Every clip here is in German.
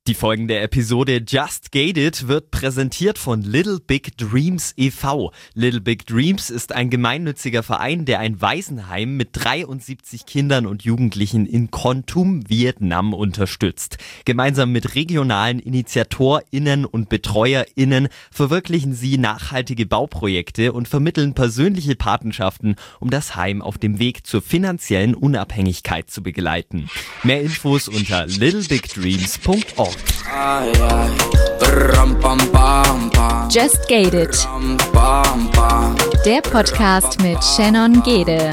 Die folgende Episode Just Gated wird präsentiert von Little Big Dreams e.V. Little Big Dreams ist ein gemeinnütziger Verein, der ein Waisenheim mit 73 Kindern und Jugendlichen in Kon Tum, Vietnam unterstützt. Gemeinsam mit regionalen InitiatorInnen und BetreuerInnen verwirklichen sie nachhaltige Bauprojekte und vermitteln persönliche Patenschaften, um das Heim auf dem Weg zur finanziellen Unabhängigkeit zu begleiten. Mehr Infos unter littlebigdreams.org. Just Gated. Der Podcast mit Shannon Gede.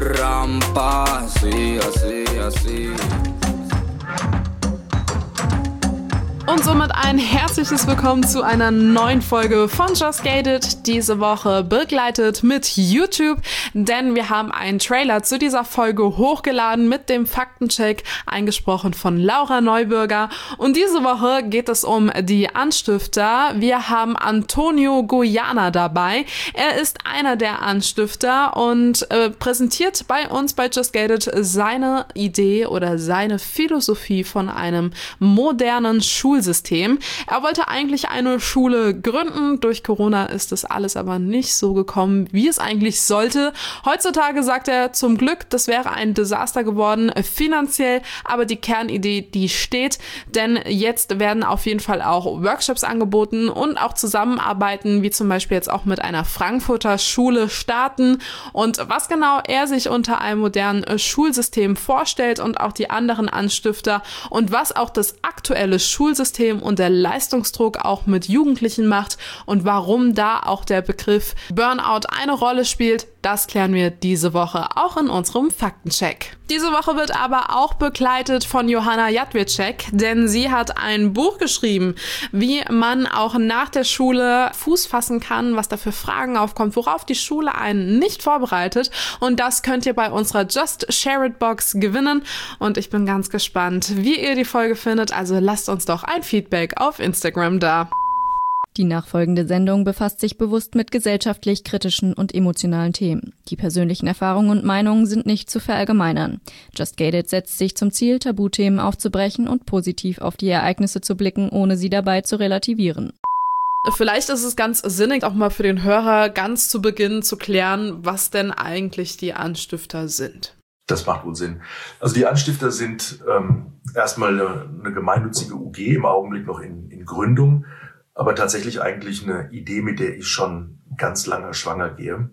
Und somit ein herzliches Willkommen zu einer neuen Folge von Just Gated. Diese Woche begleitet mit YouTube, denn wir haben einen Trailer zu dieser Folge hochgeladen mit dem Faktencheck, eingesprochen von Laura Neubürger. Und diese Woche geht es um die Anstifter. Wir haben Antonio Guyana dabei. Er ist einer der Anstifter und präsentiert bei uns bei Just Gated seine Idee oder seine Philosophie von einem modernen Schulsystem. Er wollte eigentlich eine Schule gründen. Durch Corona ist das alles aber nicht so gekommen, wie es eigentlich sollte. Heutzutage sagt er zum Glück, das wäre ein Desaster geworden, finanziell, aber die Kernidee, die steht, denn jetzt werden auf jeden Fall auch Workshops angeboten und auch Zusammenarbeiten, wie zum Beispiel jetzt auch mit einer Frankfurter Schule starten. Und was genau er sich unter einem modernen Schulsystem vorstellt und auch die anderen Anstifter und was auch das aktuelle Schulsystem und der Leistungsdruck auch mit Jugendlichen macht und warum da auch der Begriff Burnout eine Rolle spielt, das klären wir diese Woche auch in unserem Faktencheck. Diese Woche wird aber auch begleitet von Johanna Jadwicek, denn sie hat ein Buch geschrieben, wie man auch nach der Schule Fuß fassen kann, was da für Fragen aufkommt, worauf die Schule einen nicht vorbereitet. Und das könnt ihr bei unserer Just Share It Box gewinnen. Und ich bin ganz gespannt, wie ihr die Folge findet. Also lasst uns doch ein Feedback auf Instagram da. Die nachfolgende Sendung befasst sich bewusst mit gesellschaftlich kritischen und emotionalen Themen. Die persönlichen Erfahrungen und Meinungen sind nicht zu verallgemeinern. Just Gated setzt sich zum Ziel, Tabuthemen aufzubrechen und positiv auf die Ereignisse zu blicken, ohne sie dabei zu relativieren. Vielleicht ist es ganz sinnig, auch mal für den Hörer ganz zu Beginn zu klären, was denn eigentlich die Anstifter sind. Das macht wohl Sinn. Also die Anstifter sind erstmal eine gemeinnützige UG, im Augenblick noch in Gründung, aber tatsächlich eigentlich eine Idee, mit der ich schon ganz lange schwanger gehe.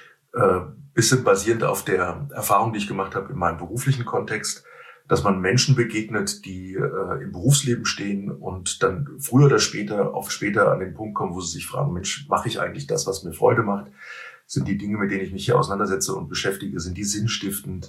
Bisschen basierend auf der Erfahrung, die ich gemacht habe in meinem beruflichen Kontext, dass man Menschen begegnet, die im Berufsleben stehen und dann früher oder später, oft später an den Punkt kommen, wo sie sich fragen, Mensch, mache ich eigentlich das, was mir Freude macht? Sind die Dinge, mit denen ich mich hier auseinandersetze und beschäftige, sind die sinnstiftend?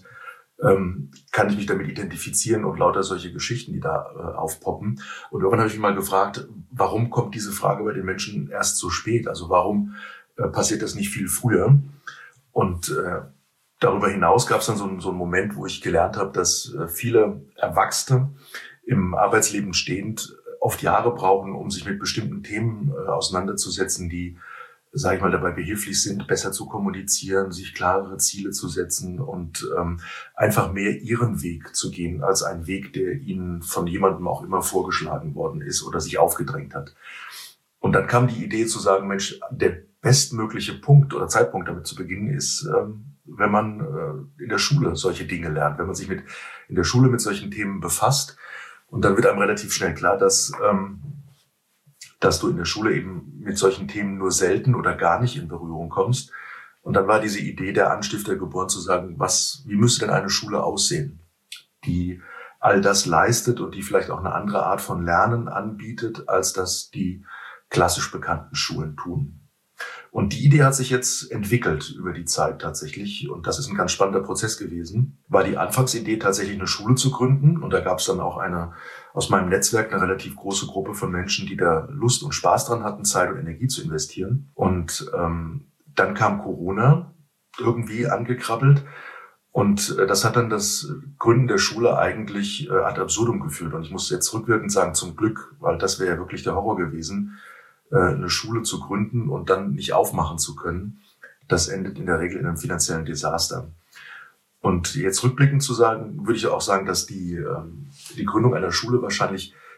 Kann ich mich damit identifizieren und lauter solche Geschichten, die da aufpoppen. Und irgendwann habe ich mich mal gefragt, warum kommt diese Frage bei den Menschen erst so spät? Also warum passiert das nicht viel früher? Und darüber hinaus gab es dann so einen Moment, wo ich gelernt habe, dass viele Erwachsene im Arbeitsleben stehend oft Jahre brauchen, um sich mit bestimmten Themen auseinanderzusetzen, die, sage ich mal, dabei behilflich sind, besser zu kommunizieren, sich klarere Ziele zu setzen und einfach mehr ihren Weg zu gehen, als ein Weg, der ihnen von jemandem auch immer vorgeschlagen worden ist oder sich aufgedrängt hat. Und dann kam die Idee zu sagen, Mensch, der bestmögliche Punkt oder Zeitpunkt damit zu beginnen ist, wenn man in der Schule solche Dinge lernt, wenn man sich in der Schule mit solchen Themen befasst. Und dann wird einem relativ schnell klar, dass du in der Schule eben mit solchen Themen nur selten oder gar nicht in Berührung kommst. Und dann war diese Idee der Anstifter geboren, zu sagen, wie müsste denn eine Schule aussehen, die all das leistet und die vielleicht auch eine andere Art von Lernen anbietet, als das die klassisch bekannten Schulen tun. Und die Idee hat sich jetzt entwickelt über die Zeit tatsächlich. Und das ist ein ganz spannender Prozess gewesen. War die Anfangsidee tatsächlich eine Schule zu gründen. Und da gab es dann auch aus meinem Netzwerk eine relativ große Gruppe von Menschen, die da Lust und Spaß dran hatten, Zeit und Energie zu investieren. Und dann kam Corona irgendwie angekrabbelt. Und das hat dann das Gründen der Schule eigentlich ad absurdum geführt. Und ich muss jetzt rückwirkend sagen, zum Glück, weil das wäre ja wirklich der Horror gewesen, eine Schule zu gründen und dann nicht aufmachen zu können. Das endet in der Regel in einem finanziellen Desaster. Und jetzt rückblickend zu sagen, würde ich auch sagen, dass die Gründung einer Schule wahrscheinlich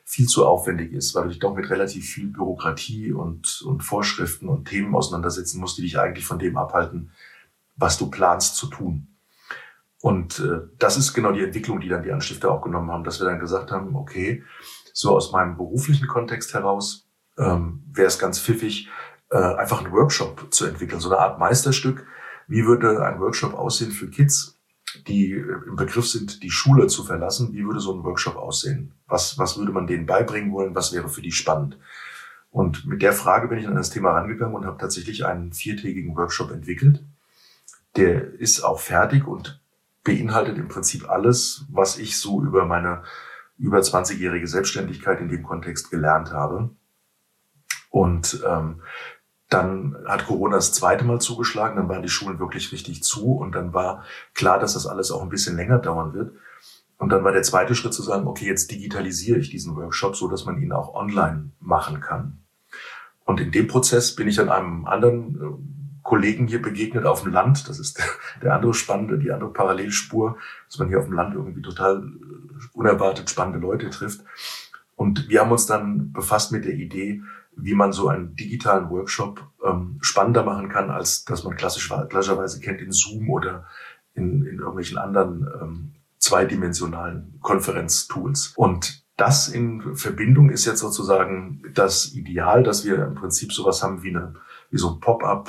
viel zu aufwendig ist, weil du dich doch mit relativ viel Bürokratie und Vorschriften und Themen auseinandersetzen musst, die dich eigentlich von dem abhalten, was du planst zu tun. Und das ist genau die Entwicklung, die dann die Anstifter auch genommen haben, dass wir dann gesagt haben, okay, so aus meinem beruflichen Kontext heraus wäre es ganz pfiffig, einfach einen Workshop zu entwickeln, so eine Art Meisterstück. Wie würde ein Workshop aussehen für Kids, die im Begriff sind, die Schule zu verlassen? Wie würde so ein Workshop aussehen? Was würde man denen beibringen wollen? Was wäre für die spannend? Und mit der Frage bin ich an das Thema rangegangen und habe tatsächlich einen 4-tägigen Workshop entwickelt. Der ist auch fertig und beinhaltet im Prinzip alles, was ich so über meine über 20-jährige Selbstständigkeit in dem Kontext gelernt habe. Und dann hat Corona das zweite Mal zugeschlagen, dann waren die Schulen wirklich richtig zu und dann war klar, dass das alles auch ein bisschen länger dauern wird. Und dann war der zweite Schritt zu sagen, okay, jetzt digitalisiere ich diesen Workshop, so dass man ihn auch online machen kann. Und in dem Prozess bin ich dann einem anderen Kollegen hier begegnet auf dem Land. Das ist die andere Parallelspur, dass man hier auf dem Land irgendwie total unerwartet spannende Leute trifft. Und wir haben uns dann befasst mit der Idee, wie man so einen digitalen Workshop spannender machen kann, als dass man klassischerweise kennt in Zoom oder in irgendwelchen anderen zweidimensionalen Konferenztools. Und das in Verbindung ist jetzt sozusagen das Ideal, dass wir im Prinzip sowas haben wie so ein Pop-up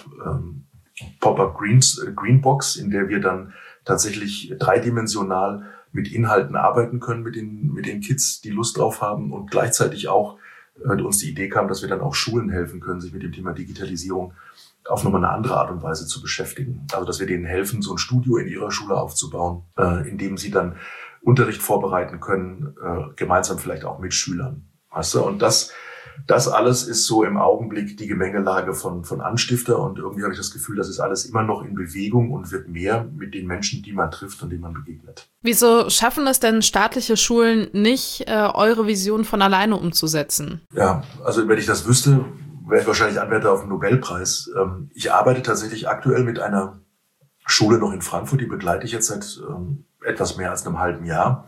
Greenbox, in der wir dann tatsächlich dreidimensional mit Inhalten arbeiten können mit den Kids, die Lust drauf haben und gleichzeitig auch uns die Idee kam, dass wir dann auch Schulen helfen können, sich mit dem Thema Digitalisierung auf nochmal eine andere Art und Weise zu beschäftigen. Also dass wir denen helfen, so ein Studio in ihrer Schule aufzubauen, in dem sie dann Unterricht vorbereiten können, gemeinsam vielleicht auch mit Schülern. Weißt du? Und das alles ist so im Augenblick die Gemengelage von Anstifter und irgendwie habe ich das Gefühl, das ist alles immer noch in Bewegung und wird mehr mit den Menschen, die man trifft und denen man begegnet. Wieso schaffen es denn staatliche Schulen nicht, eure Vision von alleine umzusetzen? Ja, also wenn ich das wüsste, wäre ich wahrscheinlich Anwärter auf den Nobelpreis. Ich arbeite tatsächlich aktuell mit einer Schule noch in Frankfurt, die begleite ich jetzt seit etwas mehr als einem halben Jahr.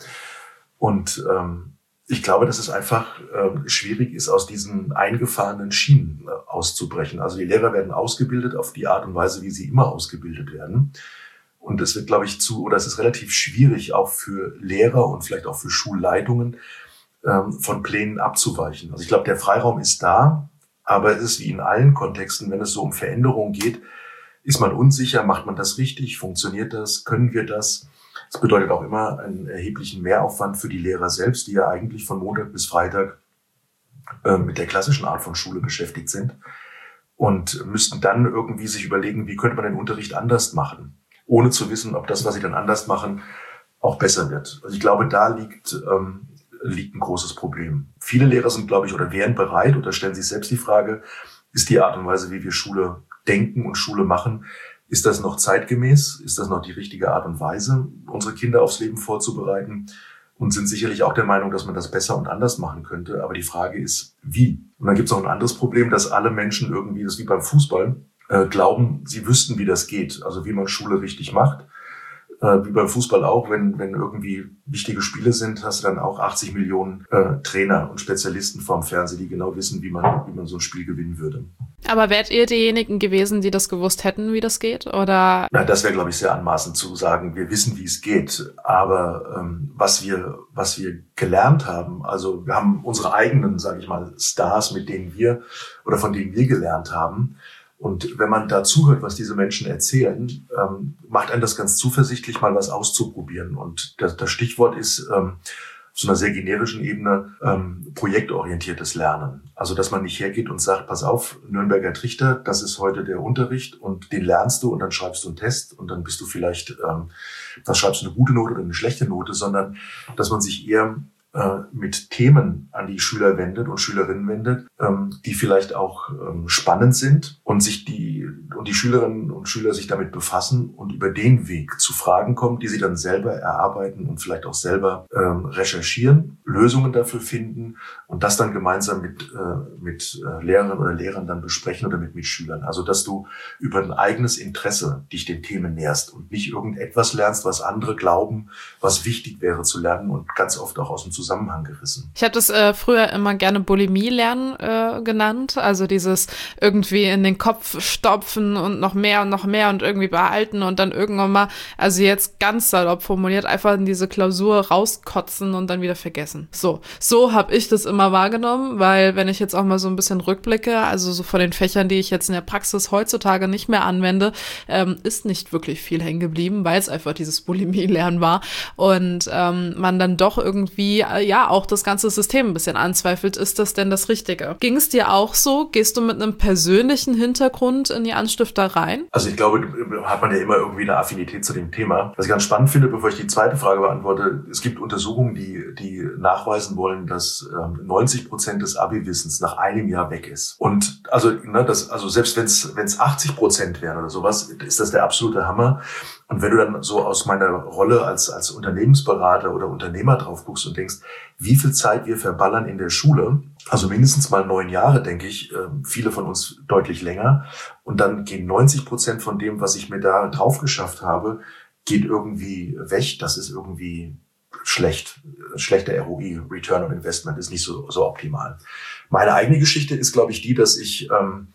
Und ich glaube, dass es einfach schwierig ist, aus diesen eingefahrenen Schienen auszubrechen. Also die Lehrer werden ausgebildet auf die Art und Weise, wie sie immer ausgebildet werden. Und es wird, glaube ich, es ist relativ schwierig, auch für Lehrer und vielleicht auch für Schulleitungen von Plänen abzuweichen. Also ich glaube, der Freiraum ist da, aber es ist wie in allen Kontexten, wenn es so um Veränderungen geht, ist man unsicher, macht man das richtig, funktioniert das, können wir das? Das bedeutet auch immer einen erheblichen Mehraufwand für die Lehrer selbst, die ja eigentlich von Montag bis Freitag mit der klassischen Art von Schule beschäftigt sind und müssten dann irgendwie sich überlegen, wie könnte man den Unterricht anders machen, ohne zu wissen, ob das, was sie dann anders machen, auch besser wird. Also ich glaube, da liegt ein großes Problem. Viele Lehrer sind, glaube ich, oder wären bereit oder stellen sich selbst die Frage, ist die Art und Weise, wie wir Schule denken und Schule machen, ist das noch zeitgemäß? Ist das noch die richtige Art und Weise, unsere Kinder aufs Leben vorzubereiten? Und sind sicherlich auch der Meinung, dass man das besser und anders machen könnte. Aber die Frage ist, wie? Und dann gibt es noch ein anderes Problem, dass alle Menschen irgendwie, das ist wie beim Fußball, glauben, sie wüssten, wie das geht. Also wie man Schule richtig macht. Wie beim Fußball auch, wenn irgendwie wichtige Spiele sind, hast du dann auch 80 Millionen Trainer und Spezialisten vorm Fernsehen, die genau wissen, wie man so ein Spiel gewinnen würde. Aber wärt ihr diejenigen gewesen, die das gewusst hätten, wie das geht? Oder? Na, das wäre, glaube ich, sehr anmaßend zu sagen, wir wissen, wie es geht. Aber was wir gelernt haben, also wir haben unsere eigenen, sage ich mal, Stars, von denen wir gelernt haben. Und wenn man da zuhört, was diese Menschen erzählen, macht einen das ganz zuversichtlich, mal was auszuprobieren. Und das Stichwort ist auf so einer sehr generischen Ebene projektorientiertes Lernen. Also dass man nicht hergeht und sagt, pass auf, Nürnberger Trichter, das ist heute der Unterricht und den lernst du und dann schreibst du einen Test und dann bist du vielleicht, schreibst du eine gute Note oder eine schlechte Note, sondern dass man sich eher mit Themen an die Schüler wendet und Schülerinnen wendet, die vielleicht auch spannend sind und die Schülerinnen und Schüler sich damit befassen und über den Weg zu Fragen kommen, die sie dann selber erarbeiten und vielleicht auch selber recherchieren, Lösungen dafür finden und das dann gemeinsam mit Lehrerinnen oder Lehrern dann besprechen oder mit Mitschülern. Also dass du über ein eigenes Interesse dich den Themen näherst und nicht irgendetwas lernst, was andere glauben, was wichtig wäre zu lernen und ganz oft auch aus dem Zusammenhang gerissen. Ich habe das früher immer gerne Bulimie lernen genannt, also dieses irgendwie in den Kopf stopfen und noch mehr und irgendwie behalten und dann irgendwann mal, also jetzt ganz salopp formuliert, einfach in diese Klausur rauskotzen und dann wieder vergessen. So habe ich das immer wahrgenommen, weil wenn ich jetzt auch mal so ein bisschen rückblicke, also so von den Fächern, die ich jetzt in der Praxis heutzutage nicht mehr anwende, ist nicht wirklich viel hängen geblieben, weil es einfach dieses Bulimie-Lernen war und man dann doch irgendwie auch das ganze System ein bisschen anzweifelt, ist das denn das Richtige? Ging es dir auch so? Gehst du mit einem persönlichen Hintergrund in die Anstifter rein? Also ich glaube, hat man ja immer irgendwie eine Affinität zu dem Thema. Was ich ganz spannend finde, bevor ich die zweite Frage beantworte, es gibt Untersuchungen, die nachweisen wollen, dass 90% des Abi-Wissens nach einem Jahr weg ist. Und also selbst wenn es 80% wären oder sowas, ist das der absolute Hammer. Und wenn du dann so aus meiner Rolle als Unternehmensberater oder Unternehmer drauf guckst und denkst, wie viel Zeit wir verballern in der Schule, also mindestens mal 9 Jahre, denke ich, viele von uns deutlich länger. Und dann gehen 90% von dem, was ich mir da drauf geschafft habe, geht irgendwie weg. Das ist irgendwie schlecht. Schlechter ROI, Return on Investment, ist nicht so optimal. Meine eigene Geschichte ist, glaube ich, die, dass ich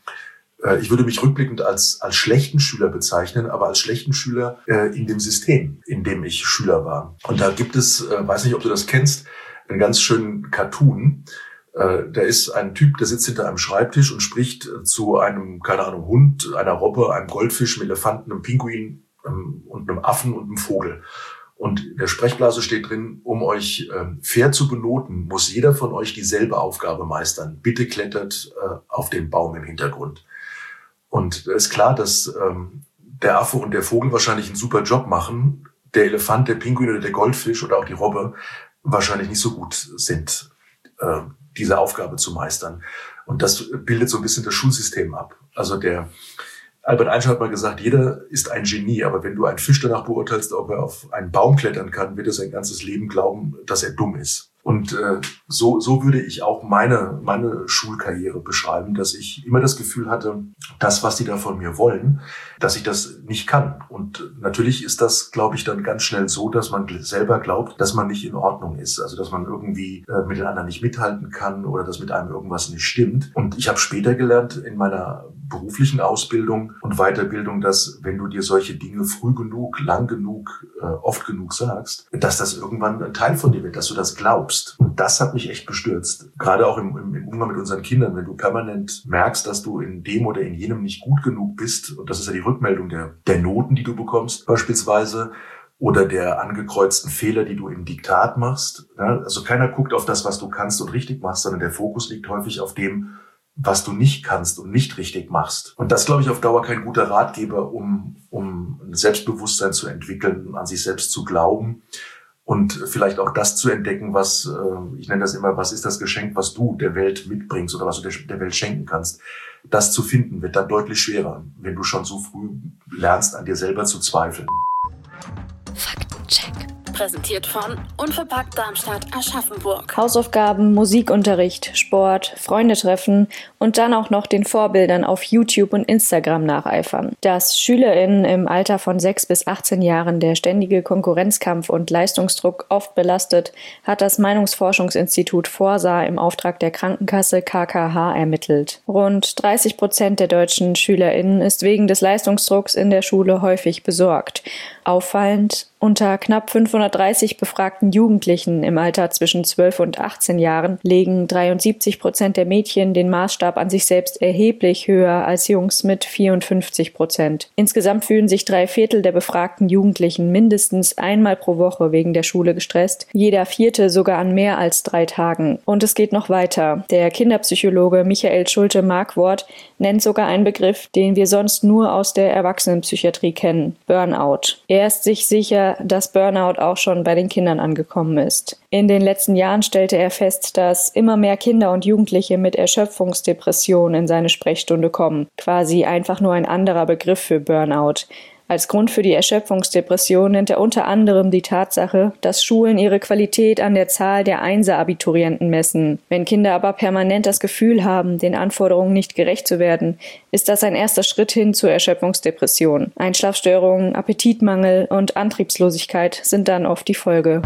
würde mich rückblickend als schlechten Schüler bezeichnen, aber als schlechten Schüler in dem System, in dem ich Schüler war. Und da gibt es, weiß nicht, ob du das kennst, einen ganz schönen Cartoon. Da ist ein Typ, der sitzt hinter einem Schreibtisch und spricht zu einem, keine Ahnung, Hund, einer Robbe, einem Goldfisch, einem Elefanten, einem Pinguin und einem Affen und einem Vogel. Und in der Sprechblase steht drin, um euch fair zu benoten, muss jeder von euch dieselbe Aufgabe meistern. Bitte klettert auf den Baum im Hintergrund. Und da ist klar, dass der Affe und der Vogel wahrscheinlich einen super Job machen, der Elefant, der Pinguin oder der Goldfisch oder auch die Robbe wahrscheinlich nicht so gut sind, diese Aufgabe zu meistern. Und das bildet so ein bisschen das Schulsystem ab. Also der Albert Einstein hat mal gesagt, jeder ist ein Genie, aber wenn du einen Fisch danach beurteilst, ob er auf einen Baum klettern kann, wird er sein ganzes Leben glauben, dass er dumm ist. Und so würde ich auch meine Schulkarriere beschreiben, dass ich immer das Gefühl hatte, das, was die da von mir wollen, dass ich das nicht kann. Und natürlich ist das, glaube ich, dann ganz schnell so, dass man selber glaubt, dass man nicht in Ordnung ist. Also dass man irgendwie mit den anderen nicht mithalten kann oder dass mit einem irgendwas nicht stimmt. Und ich habe später gelernt in meiner beruflichen Ausbildung und Weiterbildung, dass wenn du dir solche Dinge früh genug, lang genug, oft genug sagst, dass das irgendwann ein Teil von dir wird, dass du das glaubst. Und das hat mich echt bestürzt. Gerade auch im Umgang mit unseren Kindern, wenn du permanent merkst, dass du in dem oder in jenem nicht gut genug bist, und das ist ja die Rückmeldung der Noten, die du bekommst beispielsweise, oder der angekreuzten Fehler, die du im Diktat machst. Ja, also keiner guckt auf das, was du kannst und richtig machst, sondern der Fokus liegt häufig auf dem, was du nicht kannst und nicht richtig machst. Und das, glaube ich, auf Dauer kein guter Ratgeber, um ein Selbstbewusstsein zu entwickeln, an sich selbst zu glauben und vielleicht auch das zu entdecken, was, ich nenne das immer, was ist das Geschenk, was du der Welt mitbringst oder was du der Welt schenken kannst. Das zu finden wird dann deutlich schwerer, wenn du schon so früh lernst, an dir selber zu zweifeln. Faktencheck. Präsentiert von Unverpackt Darmstadt Aschaffenburg. Hausaufgaben, Musikunterricht, Sport, Freunde treffen und dann auch noch den Vorbildern auf YouTube und Instagram nacheifern. Dass SchülerInnen im Alter von 6 bis 18 Jahren der ständige Konkurrenzkampf und Leistungsdruck oft belastet, hat das Meinungsforschungsinstitut Forsa im Auftrag der Krankenkasse KKH ermittelt. Rund 30% der deutschen SchülerInnen ist wegen des Leistungsdrucks in der Schule häufig besorgt. Auffallend, unter knapp 530 befragten Jugendlichen im Alter zwischen 12 und 18 Jahren legen 73% der Mädchen den Maßstab an sich selbst erheblich höher als Jungs mit 54%. Insgesamt fühlen sich 3/4 der befragten Jugendlichen mindestens einmal pro Woche wegen der Schule gestresst, jeder 4. sogar an mehr als 3 Tagen. Und es geht noch weiter. Der Kinderpsychologe Michael Schulte-Markwort nennt sogar einen Begriff, den wir sonst nur aus der Erwachsenenpsychiatrie kennen: Burnout. Er ist sich sicher, dass Burnout auch schon bei den Kindern angekommen ist. In den letzten Jahren stellte er fest, dass immer mehr Kinder und Jugendliche mit Erschöpfungsdepressionen in seine Sprechstunde kommen. Quasi einfach nur ein anderer Begriff für Burnout. Als Grund für die Erschöpfungsdepression nennt er unter anderem die Tatsache, dass Schulen ihre Qualität an der Zahl der Einser-Abiturienten messen. Wenn Kinder aber permanent das Gefühl haben, den Anforderungen nicht gerecht zu werden, ist das ein erster Schritt hin zur Erschöpfungsdepression. Einschlafstörungen, Appetitmangel und Antriebslosigkeit sind dann oft die Folge.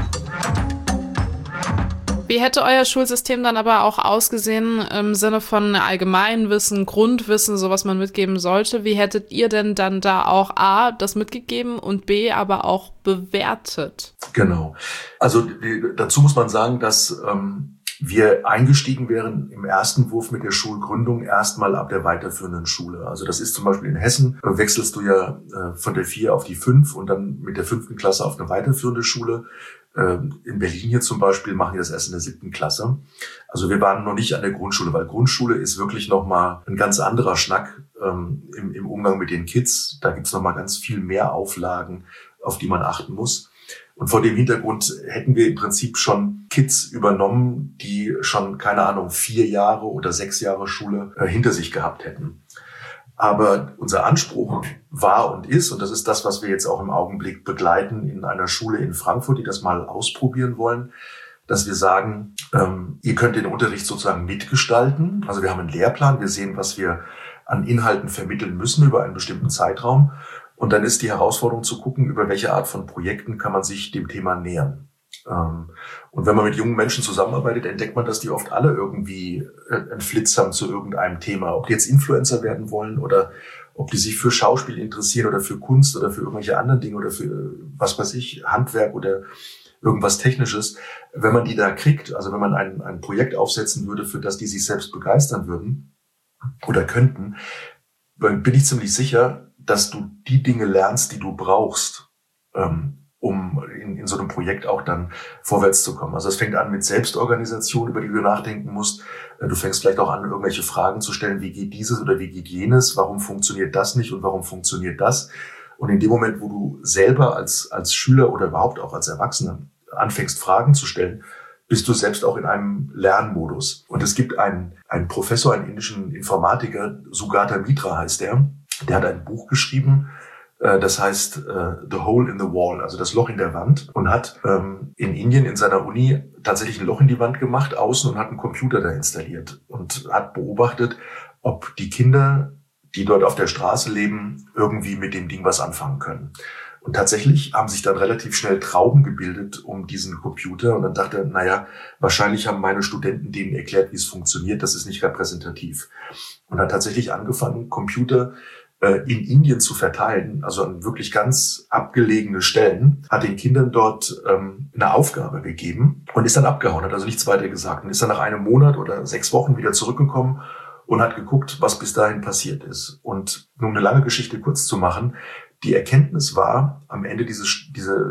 Wie hätte euer Schulsystem dann aber auch ausgesehen im Sinne von Allgemeinwissen, Grundwissen, so was man mitgeben sollte? Wie hättet ihr denn dann da auch A, das mitgegeben und B, aber auch bewertet? Genau. Also dazu muss man sagen, dass wir eingestiegen wären im ersten Wurf mit der Schulgründung erstmal ab der weiterführenden Schule. Also das ist zum Beispiel in Hessen, wechselst du ja von der 4 auf die 5 und dann mit der 5. Klasse auf eine weiterführende Schule. In Berlin hier zum Beispiel machen die das erst in der 7. Klasse. Also wir waren noch nicht an der Grundschule, weil Grundschule ist wirklich nochmal ein ganz anderer Schnack im Umgang mit den Kids. Da gibt's nochmal ganz viel mehr Auflagen, auf die man achten muss. Und vor dem Hintergrund hätten wir im Prinzip schon Kids übernommen, die schon, keine Ahnung, 4 Jahre oder 6 Jahre Schule hinter sich gehabt hätten. Aber unser Anspruch war und ist, und das ist das, was wir jetzt auch im Augenblick begleiten in einer Schule in Frankfurt, die das mal ausprobieren wollen, dass wir sagen, ihr könnt den Unterricht sozusagen mitgestalten. Also wir haben einen Lehrplan, wir sehen, was wir an Inhalten vermitteln müssen über einen bestimmten Zeitraum. Und dann ist die Herausforderung zu gucken, über welche Art von Projekten kann man sich dem Thema nähern. Und wenn man mit jungen Menschen zusammenarbeitet, entdeckt man, dass die oft alle irgendwie einen Flitz haben zu irgendeinem Thema. Ob die jetzt Influencer werden wollen oder ob die sich für Schauspiel interessieren oder für Kunst oder für irgendwelche anderen Dinge oder für, was weiß ich, Handwerk oder irgendwas Technisches. Wenn man die da kriegt, also wenn man ein Projekt aufsetzen würde, für das die sich selbst begeistern würden oder könnten, bin ich ziemlich sicher, dass du die Dinge lernst, die du brauchst, um in so einem Projekt auch dann vorwärts zu kommen. Also es fängt an mit Selbstorganisation, über die du nachdenken musst. Du fängst vielleicht auch an, irgendwelche Fragen zu stellen, wie geht dieses oder wie geht jenes, warum funktioniert das nicht und warum funktioniert das? Und in dem Moment, wo du selber als Schüler oder überhaupt auch als Erwachsener anfängst, Fragen zu stellen, bist du selbst auch in einem Lernmodus. Und es gibt einen Professor, einen indischen Informatiker, Sugata Mitra heißt der hat ein Buch geschrieben, das heißt The Hole in the Wall, also das Loch in der Wand, und hat in Indien in seiner Uni tatsächlich ein Loch in die Wand gemacht, außen, und hat einen Computer da installiert und hat beobachtet, ob die Kinder, die dort auf der Straße leben, irgendwie mit dem Ding was anfangen können. Und tatsächlich haben sich dann relativ schnell Trauben gebildet um diesen Computer, und dann dachte er, naja, wahrscheinlich haben meine Studenten denen erklärt, wie es funktioniert, das ist nicht repräsentativ. Und hat tatsächlich angefangen, Computer in Indien zu verteilen, also an wirklich ganz abgelegene Stellen, hat den Kindern dort eine Aufgabe gegeben und ist dann abgehauen, hat also nichts weiter gesagt und ist dann nach einem Monat oder 6 Wochen wieder zurückgekommen und hat geguckt, was bis dahin passiert ist. Und um eine lange Geschichte kurz zu machen, die Erkenntnis war am Ende dieser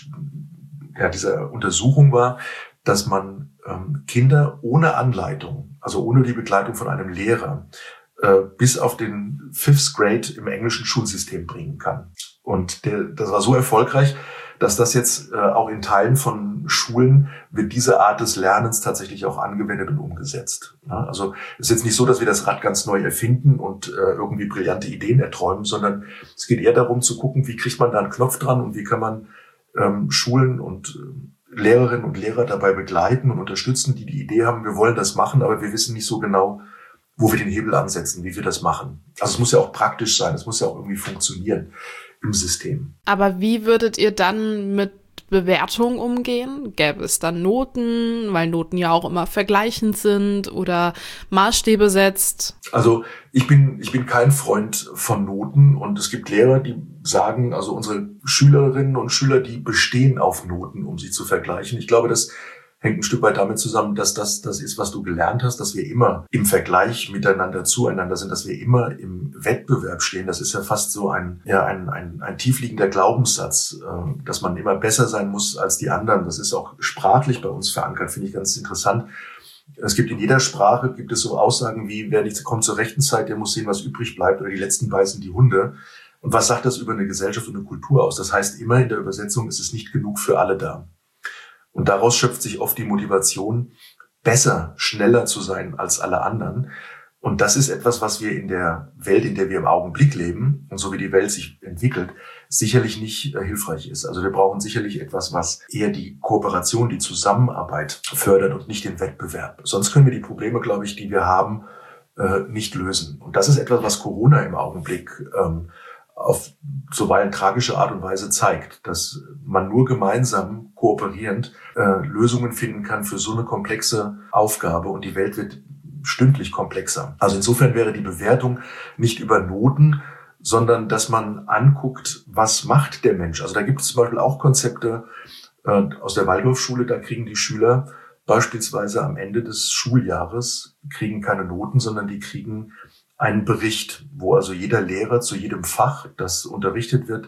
Untersuchung war, dass man Kinder ohne Anleitung, also ohne die Begleitung von einem Lehrer, bis auf den 5th Grade im englischen Schulsystem bringen kann. Und das war so erfolgreich, dass das jetzt auch in Teilen von Schulen wird diese Art des Lernens tatsächlich auch angewendet und umgesetzt. Ja, also es ist jetzt nicht so, dass wir das Rad ganz neu erfinden und irgendwie brillante Ideen erträumen, sondern es geht eher darum zu gucken, wie kriegt man da einen Knopf dran und wie kann man Schulen und Lehrerinnen und Lehrer dabei begleiten und unterstützen, die Idee haben, wir wollen das machen, aber wir wissen nicht so genau, wo wir den Hebel ansetzen, wie wir das machen. Also es muss ja auch praktisch sein, es muss ja auch irgendwie funktionieren im System. Aber wie würdet ihr dann mit Bewertung umgehen? Gäbe es dann Noten, weil Noten ja auch immer vergleichend sind, oder Maßstäbe setzt? Also ich bin kein Freund von Noten, und es gibt Lehrer, die sagen, also unsere Schülerinnen und Schüler, die bestehen auf Noten, um sie zu vergleichen. Ich glaube, das hängt ein Stück weit damit zusammen, dass das ist, was du gelernt hast, dass wir immer im Vergleich miteinander zueinander sind, dass wir immer im Wettbewerb stehen. Das ist ja fast so ein tiefliegender Glaubenssatz, dass man immer besser sein muss als die anderen. Das ist auch sprachlich bei uns verankert, finde ich ganz interessant. Es gibt in jeder Sprache, gibt es so Aussagen wie, wer nicht kommt zur rechten Zeit, der muss sehen, was übrig bleibt, oder die Letzten beißen die Hunde. Und was sagt das über eine Gesellschaft und eine Kultur aus? Das heißt immer in der Übersetzung, es ist nicht genug für alle da. Und daraus schöpft sich oft die Motivation, besser, schneller zu sein als alle anderen. Und das ist etwas, was wir in der Welt, in der wir im Augenblick leben und so wie die Welt sich entwickelt, sicherlich nicht hilfreich ist. Also wir brauchen sicherlich etwas, was eher die Kooperation, die Zusammenarbeit fördert und nicht den Wettbewerb. Sonst können wir die Probleme, glaube ich, die wir haben, nicht lösen. Und das ist etwas, was Corona im Augenblick auf zuweilen tragische Art und Weise zeigt, dass man nur gemeinsam kooperierend Lösungen finden kann für so eine komplexe Aufgabe und die Welt wird stündlich komplexer. Also insofern wäre die Bewertung nicht über Noten, sondern dass man anguckt, was macht der Mensch. Also da gibt es zum Beispiel auch Konzepte aus der Waldorfschule, da kriegen die Schüler beispielsweise am Ende des Schuljahres kriegen keine Noten, sondern die kriegen einen Bericht, wo also jeder Lehrer zu jedem Fach, das unterrichtet wird,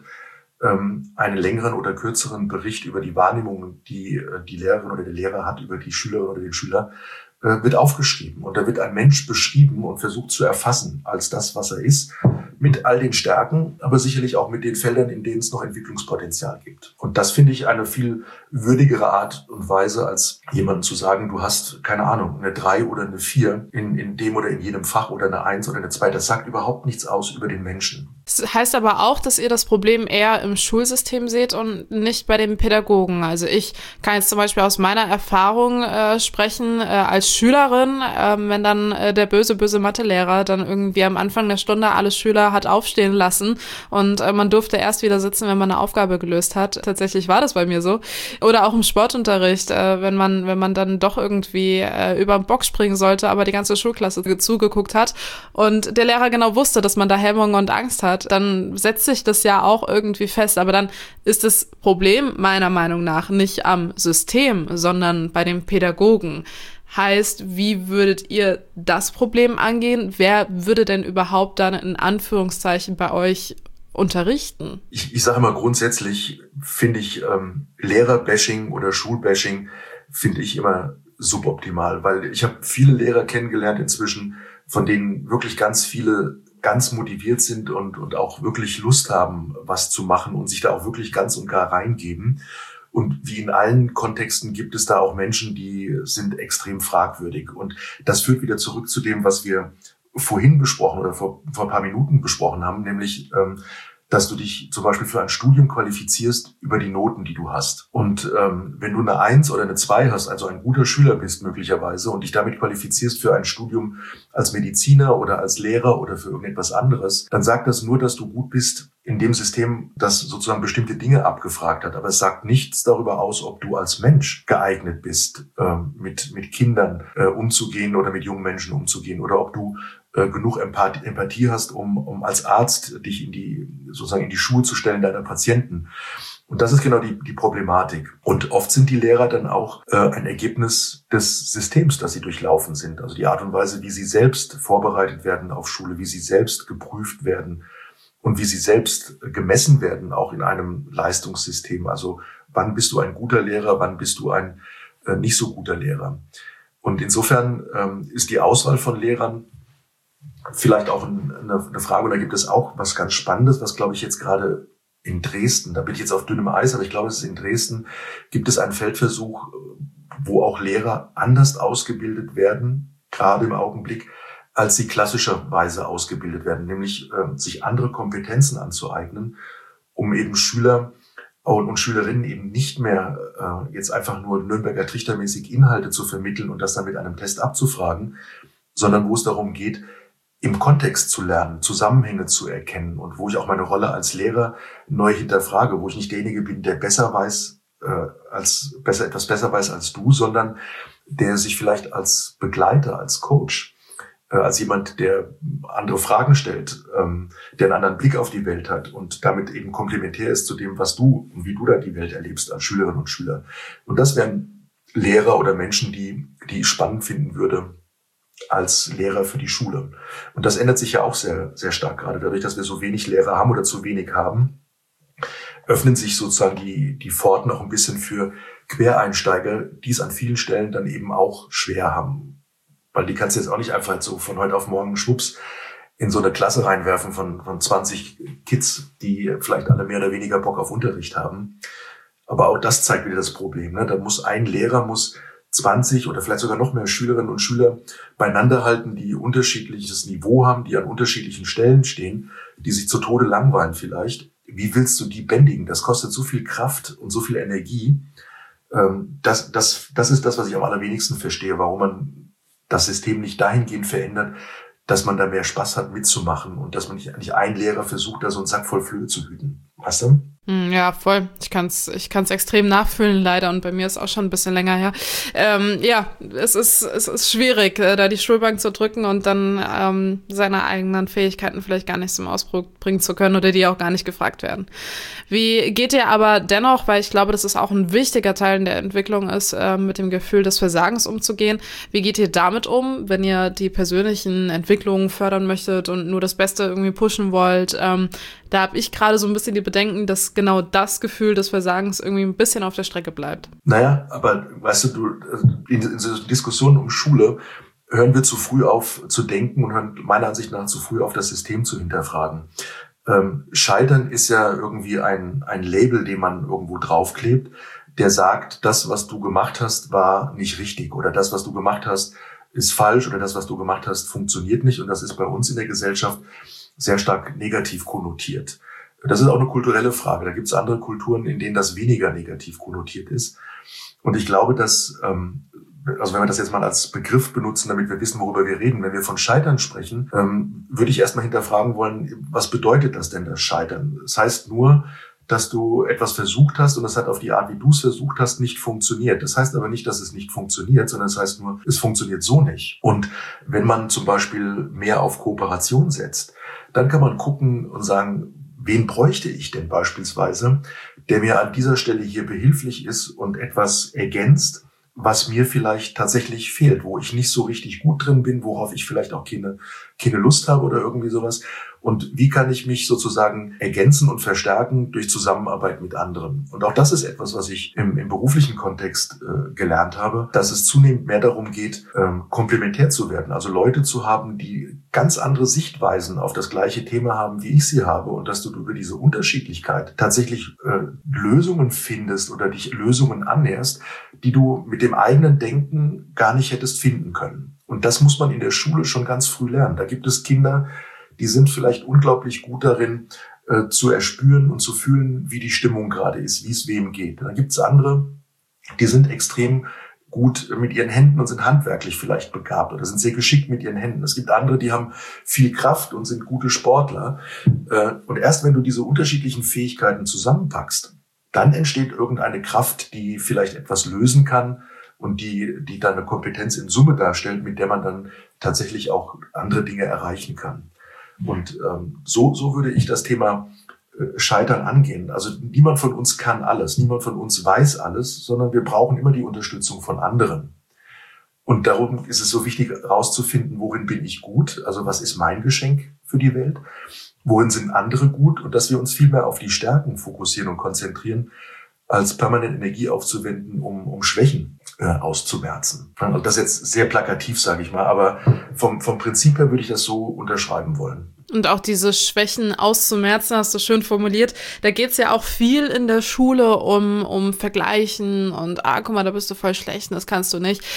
einen längeren oder kürzeren Bericht über die Wahrnehmung, die die Lehrerin oder der Lehrer hat über die Schülerin oder den Schüler, wird aufgeschrieben. Und da wird ein Mensch beschrieben und versucht zu erfassen als das, was er ist, mit all den Stärken, aber sicherlich auch mit den Feldern, in denen es noch Entwicklungspotenzial gibt. Und das finde ich eine viel würdigere Art und Weise, als jemandem zu sagen, du hast, keine Ahnung, eine 3 oder eine 4 in dem oder in jedem Fach oder eine 1 oder eine 2. Das sagt überhaupt nichts aus über den Menschen. Das heißt aber auch, dass ihr das Problem eher im Schulsystem seht und nicht bei den Pädagogen. Also ich kann jetzt zum Beispiel aus meiner Erfahrung sprechen, als Schülerin, wenn dann der böse Mathelehrer dann irgendwie am Anfang der Stunde alle Schüler hat aufstehen lassen und man durfte erst wieder sitzen, wenn man eine Aufgabe gelöst hat. Tatsächlich war das bei mir so. Oder auch im Sportunterricht, wenn man dann doch irgendwie über den Bock springen sollte, aber die ganze Schulklasse zugeguckt hat und der Lehrer genau wusste, dass man da Hemmungen und Angst hat, dann setzt sich das ja auch irgendwie fest. Aber dann ist das Problem meiner Meinung nach nicht am System, sondern bei den Pädagogen. Heißt, wie würdet ihr das Problem angehen? Wer würde denn überhaupt dann in Anführungszeichen bei euch unterrichten? Ich sage mal grundsätzlich, finde ich Lehrerbashing oder Schulbashing finde ich immer suboptimal, weil ich habe viele Lehrer kennengelernt inzwischen, von denen wirklich ganz viele ganz motiviert sind und auch wirklich Lust haben, was zu machen und sich da auch wirklich ganz und gar reingeben. Und wie in allen Kontexten gibt es da auch Menschen, die sind extrem fragwürdig. Und das führt wieder zurück zu dem, was wir vorhin besprochen oder vor ein paar Minuten besprochen haben, nämlich, dass du dich zum Beispiel für ein Studium qualifizierst über die Noten, die du hast. Und wenn du eine 1 oder eine 2 hast, also ein guter Schüler bist möglicherweise und dich damit qualifizierst für ein Studium als Mediziner oder als Lehrer oder für irgendetwas anderes, dann sagt das nur, dass du gut bist in dem System, das sozusagen bestimmte Dinge abgefragt hat. Aber es sagt nichts darüber aus, ob du als Mensch geeignet bist, mit Kindern umzugehen oder mit jungen Menschen umzugehen oder ob du genug Empathie hast, um als Arzt dich in die Schuhe zu stellen deiner Patienten. Und das ist genau die Problematik. Und oft sind die Lehrer dann auch ein Ergebnis des Systems, das sie durchlaufen sind. Also die Art und Weise, wie sie selbst vorbereitet werden auf Schule, wie sie selbst geprüft werden und wie sie selbst gemessen werden, auch in einem Leistungssystem. Also wann bist du ein guter Lehrer, wann bist du ein nicht so guter Lehrer. Und insofern ist die Auswahl von Lehrern vielleicht auch eine Frage, und da gibt es auch was ganz Spannendes, was, glaube ich, jetzt gerade in Dresden, da bin ich jetzt auf dünnem Eis, aber ich glaube, es ist in Dresden, gibt es einen Feldversuch, wo auch Lehrer anders ausgebildet werden, gerade im Augenblick, als sie klassischerweise ausgebildet werden, nämlich sich andere Kompetenzen anzueignen, um eben Schüler und Schülerinnen eben nicht mehr jetzt einfach nur Nürnberger Trichtermäßig Inhalte zu vermitteln und das dann mit einem Test abzufragen, sondern wo es darum geht, im Kontext zu lernen, Zusammenhänge zu erkennen und wo ich auch meine Rolle als Lehrer neu hinterfrage, wo ich nicht derjenige bin, der etwas besser weiß als du, sondern der sich vielleicht als Begleiter, als Coach, als jemand, der andere Fragen stellt, der einen anderen Blick auf die Welt hat und damit eben komplementär ist zu dem, was du und wie du da die Welt erlebst als Schülerinnen und Schüler. Und das wären Lehrer oder Menschen, die ich spannend finden würde als Lehrer für die Schule. Und das ändert sich ja auch sehr, sehr stark gerade. Dadurch, dass wir so wenig Lehrer haben oder zu wenig haben, öffnen sich sozusagen die Pforten auch ein bisschen für Quereinsteiger, die es an vielen Stellen dann eben auch schwer haben. Weil die kannst du jetzt auch nicht einfach so von heute auf morgen schwupps in so eine Klasse reinwerfen von 20 Kids, die vielleicht alle mehr oder weniger Bock auf Unterricht haben. Aber auch das zeigt wieder das Problem. Ne? Da muss ein Lehrer 20 oder vielleicht sogar noch mehr Schülerinnen und Schüler beieinander halten, die unterschiedliches Niveau haben, die an unterschiedlichen Stellen stehen, die sich zu Tode langweilen vielleicht. Wie willst du die bändigen? Das kostet so viel Kraft und so viel Energie. Das ist das, was ich am allerwenigsten verstehe, warum man das System nicht dahingehend verändert, dass man da mehr Spaß hat mitzumachen und dass man nicht ein Lehrer versucht, da so einen Sack voll Flöhe zu hüten. Weißt du? Ja, voll. Ich kann's extrem nachfühlen, leider. Und bei mir ist auch schon ein bisschen länger her. Ja, es ist schwierig, da die Schulbank zu drücken und dann seine eigenen Fähigkeiten vielleicht gar nicht zum Ausdruck bringen zu können oder die auch gar nicht gefragt werden. Wie geht ihr aber dennoch, weil ich glaube, dass es auch ein wichtiger Teil in der Entwicklung ist, mit dem Gefühl des Versagens umzugehen. Wie geht ihr damit um, wenn ihr die persönlichen Entwicklungen fördern möchtet und nur das Beste irgendwie pushen wollt? Da habe ich gerade so ein bisschen die Bedenken, dass genau das Gefühl des Versagens irgendwie ein bisschen auf der Strecke bleibt. Naja, aber weißt du, in so Diskussionen um Schule hören wir zu früh auf zu denken und hören meiner Ansicht nach zu früh auf das System zu hinterfragen. Scheitern ist ja irgendwie ein Label, den man irgendwo draufklebt, der sagt, das, was du gemacht hast, war nicht richtig oder das, was du gemacht hast, ist falsch oder das, was du gemacht hast, funktioniert nicht. Und das ist bei uns in der Gesellschaft sehr stark negativ konnotiert. Das ist auch eine kulturelle Frage. Da gibt es andere Kulturen, in denen das weniger negativ konnotiert ist. Und ich glaube, dass, also wenn wir das jetzt mal als Begriff benutzen, damit wir wissen, worüber wir reden, wenn wir von Scheitern sprechen, würde ich erstmal hinterfragen wollen, was bedeutet das denn, das Scheitern? Das heißt nur, dass du etwas versucht hast und das hat auf die Art, wie du es versucht hast, nicht funktioniert. Das heißt aber nicht, dass es nicht funktioniert, sondern es heißt nur, es funktioniert so nicht. Und wenn man zum Beispiel mehr auf Kooperation setzt, dann kann man gucken und sagen, wen bräuchte ich denn beispielsweise, der mir an dieser Stelle hier behilflich ist und etwas ergänzt, was mir vielleicht tatsächlich fehlt, wo ich nicht so richtig gut drin bin, worauf ich vielleicht auch keine Lust habe oder irgendwie sowas. Und wie kann ich mich sozusagen ergänzen und verstärken durch Zusammenarbeit mit anderen? Und auch das ist etwas, was ich im beruflichen Kontext gelernt habe, dass es zunehmend mehr darum geht, komplementär zu werden. Also Leute zu haben, die ganz andere Sichtweisen auf das gleiche Thema haben, wie ich sie habe. Und dass du über diese Unterschiedlichkeit tatsächlich Lösungen findest oder dich Lösungen annäherst, die du mit dem eigenen Denken gar nicht hättest finden können. Und das muss man in der Schule schon ganz früh lernen. Da gibt es Kinder, die sind vielleicht unglaublich gut darin, zu erspüren und zu fühlen, wie die Stimmung gerade ist, wie es wem geht. Dann gibt es andere, die sind extrem gut mit ihren Händen und sind handwerklich vielleicht begabt oder sind sehr geschickt mit ihren Händen. Es gibt andere, die haben viel Kraft und sind gute Sportler. Und erst wenn du diese unterschiedlichen Fähigkeiten zusammenpackst, dann entsteht irgendeine Kraft, die vielleicht etwas lösen kann und die dann eine Kompetenz in Summe darstellt, mit der man dann tatsächlich auch andere Dinge erreichen kann. Und so würde ich das Thema Scheitern angehen. Also niemand von uns kann alles, niemand von uns weiß alles, sondern wir brauchen immer die Unterstützung von anderen. Und darum ist es so wichtig, herauszufinden, worin bin ich gut, also was ist mein Geschenk für die Welt, worin sind andere gut und dass wir uns viel mehr auf die Stärken fokussieren und konzentrieren, als permanent Energie aufzuwenden, um Schwächen auszumerzen. Also das ist jetzt sehr plakativ, sage ich mal, aber vom Prinzip her würde ich das so unterschreiben wollen. Und auch diese Schwächen auszumerzen, hast du schön formuliert. Da geht's ja auch viel in der Schule um Vergleichen und guck mal, da bist du voll schlecht, das kannst du nicht.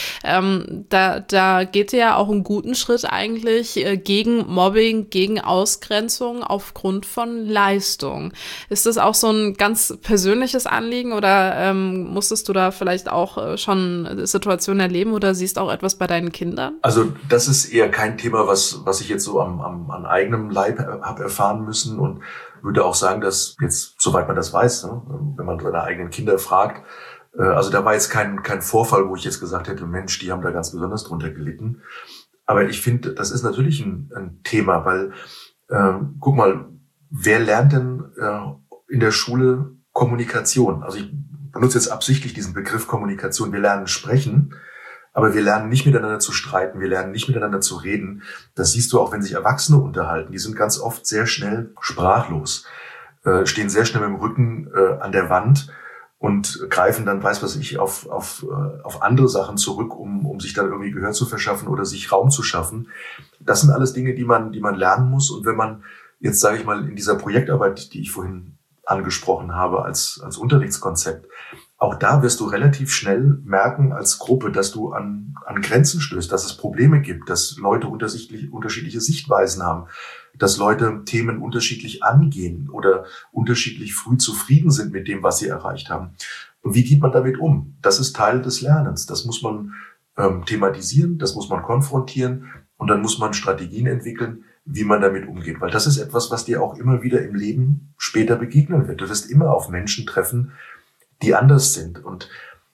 Da geht ja auch einen guten Schritt eigentlich gegen Mobbing, gegen Ausgrenzung aufgrund von Leistung. Ist das auch so ein ganz persönliches Anliegen oder musstest du da vielleicht auch schon Situationen erleben oder siehst auch etwas bei deinen Kindern? Also das ist eher kein Thema, was ich jetzt so an eigenem Leib habe erfahren müssen und würde auch sagen, dass jetzt, soweit man das weiß, ne, wenn man seine eigenen Kinder fragt, also da war jetzt kein Vorfall, wo ich jetzt gesagt hätte, Mensch, die haben da ganz besonders drunter gelitten. Aber ich finde, das ist natürlich ein Thema, weil, guck mal, wer lernt denn in der Schule Kommunikation? Also ich benutze jetzt absichtlich diesen Begriff Kommunikation. Wir lernen sprechen, aber wir lernen nicht miteinander zu streiten, wir lernen nicht miteinander zu reden. Das siehst du auch, wenn sich Erwachsene unterhalten. Die sind ganz oft sehr schnell sprachlos, stehen sehr schnell mit dem Rücken an der Wand und greifen dann, weiß was ich, auf andere Sachen zurück, um sich dann irgendwie Gehör zu verschaffen oder sich Raum zu schaffen. Das sind alles Dinge, die man lernen muss. Und wenn man jetzt, sage ich mal, in dieser Projektarbeit, die ich vorhin angesprochen habe, als Unterrichtskonzept, auch da wirst du relativ schnell merken als Gruppe, dass du an Grenzen stößt, dass es Probleme gibt, dass Leute unterschiedliche Sichtweisen haben, dass Leute Themen unterschiedlich angehen oder unterschiedlich früh zufrieden sind mit dem, was sie erreicht haben. Und wie geht man damit um? Das ist Teil des Lernens. Das muss man thematisieren, das muss man konfrontieren und dann muss man Strategien entwickeln, wie man damit umgeht. Weil das ist etwas, was dir auch immer wieder im Leben später begegnen wird. Du wirst immer auf Menschen treffen, die anders sind. Und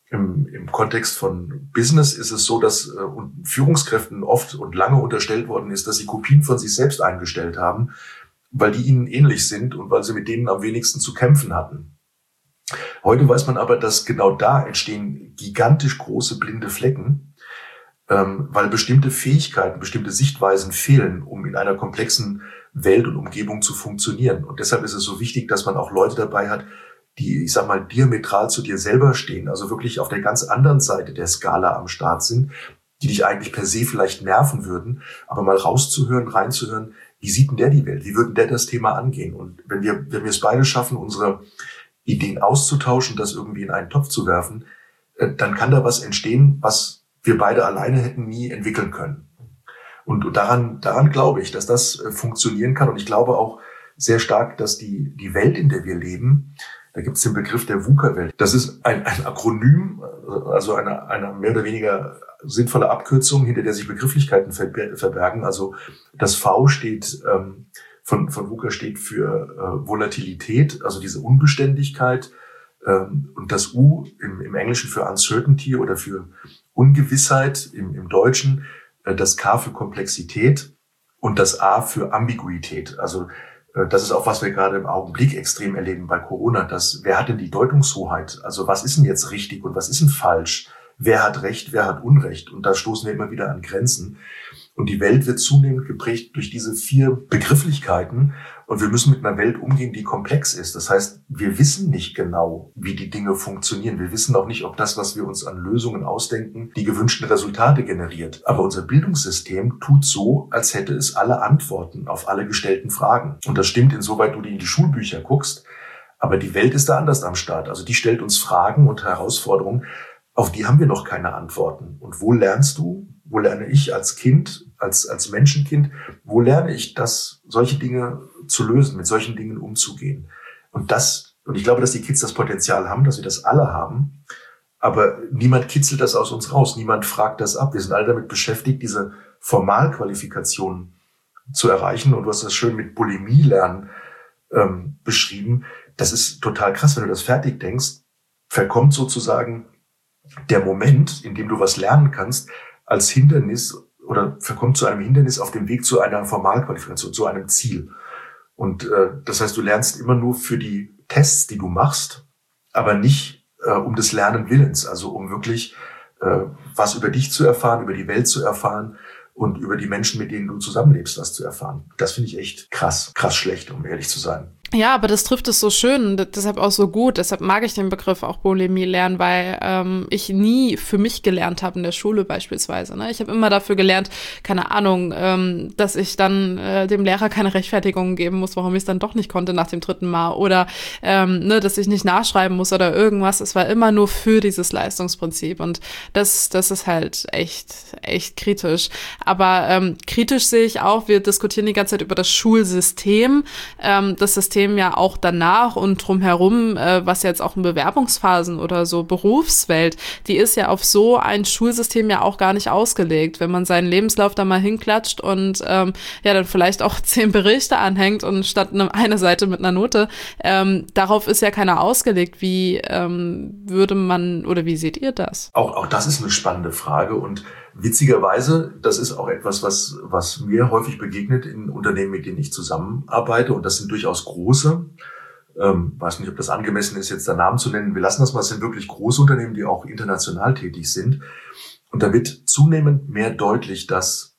im Kontext von Business ist es so, dass Führungskräften oft und lange unterstellt worden ist, dass sie Kopien von sich selbst eingestellt haben, weil die ihnen ähnlich sind und weil sie mit denen am wenigsten zu kämpfen hatten. Heute weiß man aber, dass genau da entstehen gigantisch große blinde Flecken, weil bestimmte Fähigkeiten, bestimmte Sichtweisen fehlen, um in einer komplexen Welt und Umgebung zu funktionieren. Und deshalb ist es so wichtig, dass man auch Leute dabei hat, die, ich sag mal, diametral zu dir selber stehen, also wirklich auf der ganz anderen Seite der Skala am Start sind, die dich eigentlich per se vielleicht nerven würden, aber mal rauszuhören, reinzuhören, wie sieht denn der die Welt? Wie würden der das Thema angehen? Und wenn wir es beide schaffen, unsere Ideen auszutauschen, das irgendwie in einen Topf zu werfen, dann kann da was entstehen, was wir beide alleine hätten nie entwickeln können. Und daran glaube ich, dass das funktionieren kann. Und ich glaube auch sehr stark, dass die Welt, in der wir leben, da gibt es den Begriff der VUCA-Welt. Das ist ein Akronym, also eine mehr oder weniger sinnvolle Abkürzung, hinter der sich Begrifflichkeiten verbergen. Also das V steht von VUCA steht für Volatilität, also diese Unbeständigkeit, und das U im Englischen für Uncertainty oder für Ungewissheit im Deutschen, das K für Komplexität und das A für Ambiguität. Also das ist auch, was wir gerade im Augenblick extrem erleben bei Corona. Wer hat denn die Deutungshoheit? Also was ist denn jetzt richtig und was ist denn falsch? Wer hat Recht, wer hat Unrecht? Und da stoßen wir immer wieder an Grenzen. Und die Welt wird zunehmend geprägt durch diese 4 Begrifflichkeiten. Und wir müssen mit einer Welt umgehen, die komplex ist. Das heißt, wir wissen nicht genau, wie die Dinge funktionieren. Wir wissen auch nicht, ob das, was wir uns an Lösungen ausdenken, die gewünschten Resultate generiert. Aber unser Bildungssystem tut so, als hätte es alle Antworten auf alle gestellten Fragen. Und das stimmt, insoweit du in die Schulbücher guckst. Aber die Welt ist da anders am Start. Also die stellt uns Fragen und Herausforderungen, auf die haben wir noch keine Antworten. Und wo lernst du? Wo lerne ich als Kind, als Menschenkind? Wo lerne ich solche Dinge zu lösen, mit solchen Dingen umzugehen? Und ich glaube, dass die Kids das Potenzial haben, dass wir das alle haben. Aber niemand kitzelt das aus uns raus. Niemand fragt das ab. Wir sind alle damit beschäftigt, diese Formalqualifikationen zu erreichen. Und du hast das schön mit Bulimie lernen beschrieben. Das ist total krass, wenn du das fertig denkst, verkommt sozusagen der Moment, in dem du was lernen kannst, als Hindernis oder verkommt zu einem Hindernis auf dem Weg zu einer Formalqualifikation, zu einem Ziel. Und das heißt, du lernst immer nur für die Tests, die du machst, aber nicht um des Lernen Willens, also um wirklich was über dich zu erfahren, über die Welt zu erfahren und über die Menschen, mit denen du zusammenlebst, was zu erfahren. Das finde ich echt krass schlecht, um ehrlich zu sein. Ja, aber das trifft es so schön und deshalb auch so gut. Deshalb mag ich den Begriff auch Bulimie lernen, weil ich nie für mich gelernt habe in der Schule beispielsweise. Ne? Ich habe immer dafür gelernt, keine Ahnung, dass ich dann dem Lehrer keine Rechtfertigung geben muss, warum ich es dann doch nicht konnte nach dem 3. Mal oder dass ich nicht nachschreiben muss oder irgendwas. Es war immer nur für dieses Leistungsprinzip und das ist halt echt kritisch. Aber kritisch sehe ich auch, wir diskutieren die ganze Zeit über das Schulsystem, das System ja auch danach und drumherum, was jetzt auch in Bewerbungsphasen oder so Berufswelt, die ist ja auf so ein Schulsystem ja auch gar nicht ausgelegt. Wenn man seinen Lebenslauf da mal hinklatscht und dann vielleicht auch 10 Berichte anhängt und statt eine Seite mit einer Note, darauf ist ja keiner ausgelegt. Wie würde man oder wie seht ihr das? Auch das ist eine spannende Frage und witzigerweise, das ist auch etwas, was mir häufig begegnet in Unternehmen, mit denen ich zusammenarbeite. Und das sind durchaus große. Weiß nicht, ob das angemessen ist, jetzt da Namen zu nennen. Wir lassen das mal. Es sind wirklich große Unternehmen, die auch international tätig sind. Und da wird zunehmend mehr deutlich, dass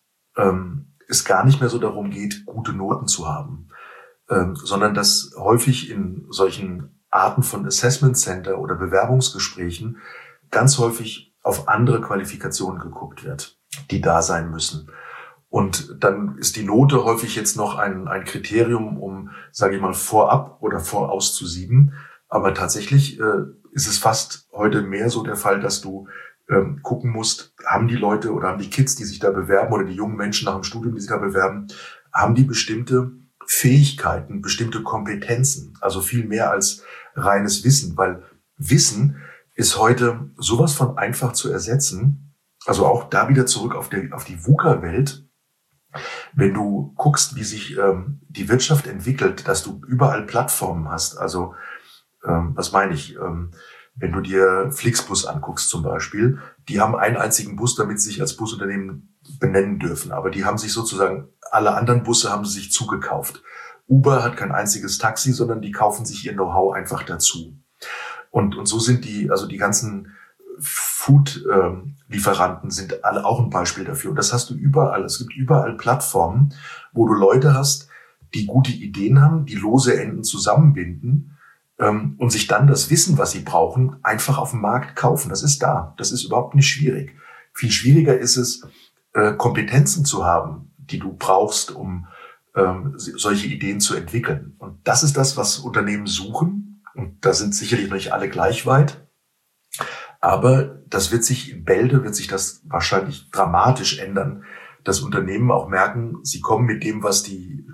es gar nicht mehr so darum geht, gute Noten zu haben, sondern dass häufig in solchen Arten von Assessment Center oder Bewerbungsgesprächen ganz häufig auf andere Qualifikationen geguckt wird, die da sein müssen. Und dann ist die Note häufig jetzt noch ein Kriterium, um, sage ich mal, vorab oder voraus zu sieben. Aber tatsächlich ist es fast heute mehr so der Fall, dass du gucken musst, haben die Leute oder haben die Kids, die sich da bewerben oder die jungen Menschen nach dem Studium, die sich da bewerben, haben die bestimmte Fähigkeiten, bestimmte Kompetenzen, also viel mehr als reines Wissen, weil Wissen ist heute sowas von einfach zu ersetzen, also auch da wieder zurück auf die VUCA-Welt. Wenn du guckst, wie sich die Wirtschaft entwickelt, dass du überall Plattformen hast, also was meine ich, wenn du dir Flixbus anguckst zum Beispiel, die haben einen einzigen Bus, damit sie sich als Busunternehmen benennen dürfen, aber die haben sich sozusagen, alle anderen Busse haben sie sich zugekauft. Uber hat kein einziges Taxi, sondern die kaufen sich ihr Know-how einfach dazu. Und so sind die ganzen Food-Lieferanten sind alle auch ein Beispiel dafür. Und das hast du überall. Es gibt überall Plattformen, wo du Leute hast, die gute Ideen haben, die lose Enden zusammenbinden und sich dann das Wissen, was sie brauchen, einfach auf dem Markt kaufen. Das ist da. Das ist überhaupt nicht schwierig. Viel schwieriger ist es, Kompetenzen zu haben, die du brauchst, um solche Ideen zu entwickeln. Und das ist das, was Unternehmen suchen. Und da sind sicherlich noch nicht alle gleich weit. Aber das wird sich in Bälde, wird sich das wahrscheinlich dramatisch ändern, dass Unternehmen auch merken, sie kommen mit dem, was die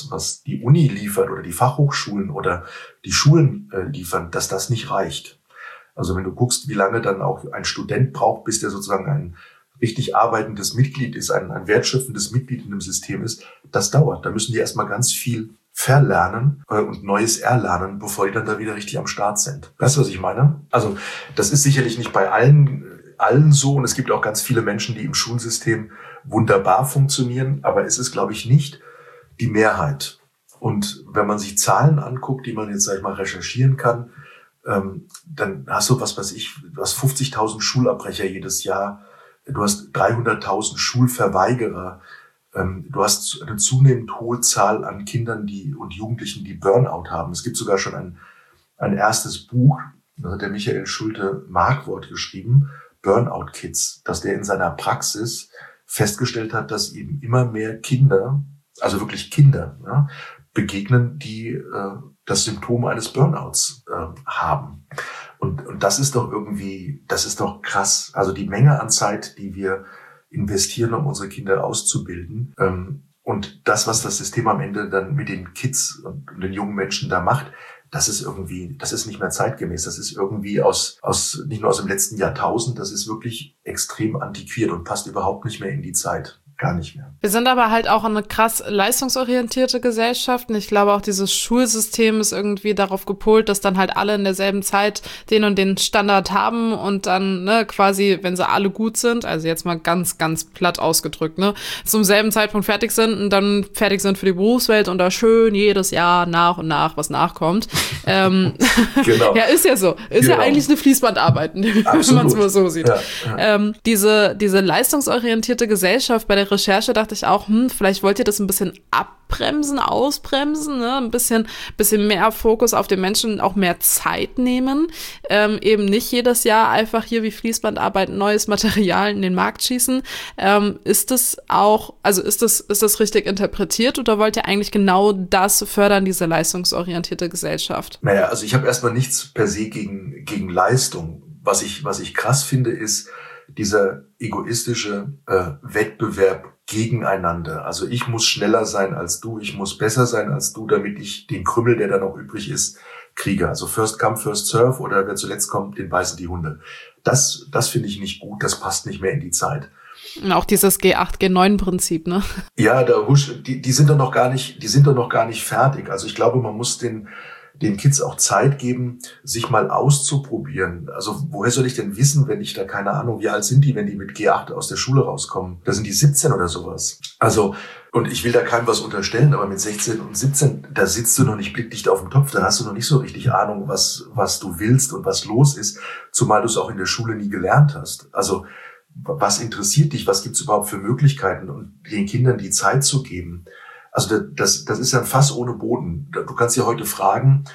Uni liefert oder die Fachhochschulen oder die Schulen liefern, dass das nicht reicht. Also wenn du guckst, wie lange dann auch ein Student braucht, bis der sozusagen ein richtig arbeitendes Mitglied ist, ein wertschöpfendes Mitglied in einem System ist, das dauert. Da müssen die erstmal ganz viel verlernen und Neues erlernen, bevor die dann da wieder richtig am Start sind. Weißt du, was ich meine? Also das ist sicherlich nicht bei allen so und es gibt auch ganz viele Menschen, die im Schulsystem wunderbar funktionieren, aber es ist, glaube ich, nicht die Mehrheit. Und wenn man sich Zahlen anguckt, die man jetzt, sag ich mal, recherchieren kann, dann hast du, was weiß ich, du hast 50.000 Schulabbrecher jedes Jahr, du hast 300.000 Schulverweigerer, du hast eine zunehmend hohe Zahl an Kindern und Jugendlichen, die Burnout haben. Es gibt sogar schon ein erstes Buch, das hat der Michael Schulte-Markwort geschrieben, Burnout Kids, dass der in seiner Praxis festgestellt hat, dass eben immer mehr Kinder, also wirklich Kinder, ja, begegnen, die das Symptom eines Burnouts haben. Und das ist doch irgendwie, das ist doch krass. Also die Menge an Zeit, die wir investieren, um unsere Kinder auszubilden. Und das, was das System am Ende dann mit den Kids und den jungen Menschen da macht, das ist nicht mehr zeitgemäß. Das ist irgendwie nicht nur aus dem letzten Jahrtausend, das ist wirklich extrem antiquiert und passt überhaupt nicht mehr in die Zeit. Gar nicht mehr. Wir sind aber halt auch eine krass leistungsorientierte Gesellschaft und ich glaube auch dieses Schulsystem ist irgendwie darauf gepolt, dass dann halt alle in derselben Zeit den und den Standard haben und dann quasi, wenn sie alle gut sind, also jetzt mal ganz, ganz platt ausgedrückt, zum selben Zeitpunkt fertig sind und dann fertig sind für die Berufswelt und da schön jedes Jahr nach und nach was nachkommt. Genau. Ja, ist ja so. Ist ja eigentlich eine Fließbandarbeit, wenn man es mal so sieht. Ja. Diese leistungsorientierte Gesellschaft bei der Recherche dachte ich auch, vielleicht wollt ihr das ein bisschen abbremsen, ausbremsen, ein bisschen mehr Fokus auf den Menschen, auch mehr Zeit nehmen, eben nicht jedes Jahr einfach hier wie Fließbandarbeit neues Material in den Markt schießen. Ist das richtig interpretiert oder wollt ihr eigentlich genau das fördern, diese leistungsorientierte Gesellschaft? Naja, also ich habe erstmal nichts per se gegen Leistung. Was ich krass finde, ist dieser egoistische Wettbewerb gegeneinander. Also ich muss schneller sein als du, ich muss besser sein als du, damit ich den Krümmel, der da noch übrig ist, kriege. Also first come, first serve oder wer zuletzt kommt, den beißen die Hunde. Das finde ich nicht gut, das passt nicht mehr in die Zeit. Und auch dieses G8, G9-Prinzip, ne? Ja, die sind doch noch gar nicht fertig. Also ich glaube, man muss den Kids auch Zeit geben, sich mal auszuprobieren. Also woher soll ich denn wissen, wenn ich da, keine Ahnung, wie alt sind die, wenn die mit G8 aus der Schule rauskommen? Da sind die 17 oder sowas. Also, und ich will da keinem was unterstellen, aber mit 16 und 17, da sitzt du noch nicht blickdicht auf dem Topf, da hast du noch nicht so richtig Ahnung, was du willst und was los ist, zumal du es auch in der Schule nie gelernt hast. Also, was interessiert dich? Was gibt's überhaupt für Möglichkeiten? Und den Kindern die Zeit zu geben. Also das ist ja ein Fass ohne Boden. Du kannst ja heute fragen,